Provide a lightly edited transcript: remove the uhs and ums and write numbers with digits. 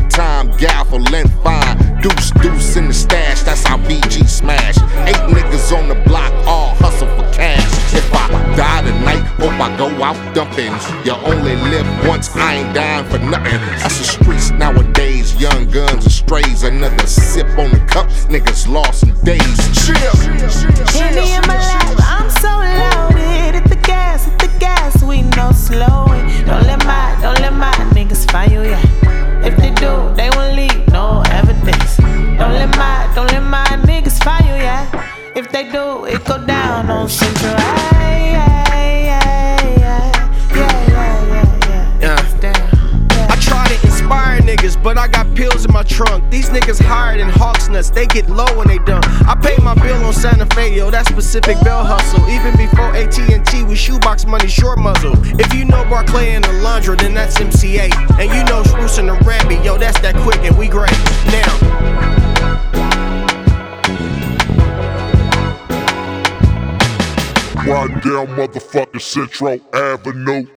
time, gavel and fine. Deuce, deuce in the stash, that's how BG smash. 8 niggas on the block, all hustle for cash. If I die tonight, hope I go out dumping. You only live once, I ain't dying for nothing. That's the streets nowadays, young guns and strays. Another sip on the cup, niggas lost in days. Chill. Henny in my lap, I'm so loaded. Hit the gas, we no slowing. Don't let my niggas find you, yeah. If they do, they won't leave no evidence. Don't let my niggas find you, yeah. If they do, it go down on Central. I try to inspire niggas, but I got pills in my trunk. These niggas higher than Hawks nuts, they get low when they done. I paid my bill on Santa Fe, yo, that's Pacific Bell hustle. Even before AT&T with shoebox money, short muzzle. If you know Barclay and Alondra, then that's MCA. And you know Spruce and the Ramby, yo, that's that quick and we great. Now riding down motherfucking Central Avenue.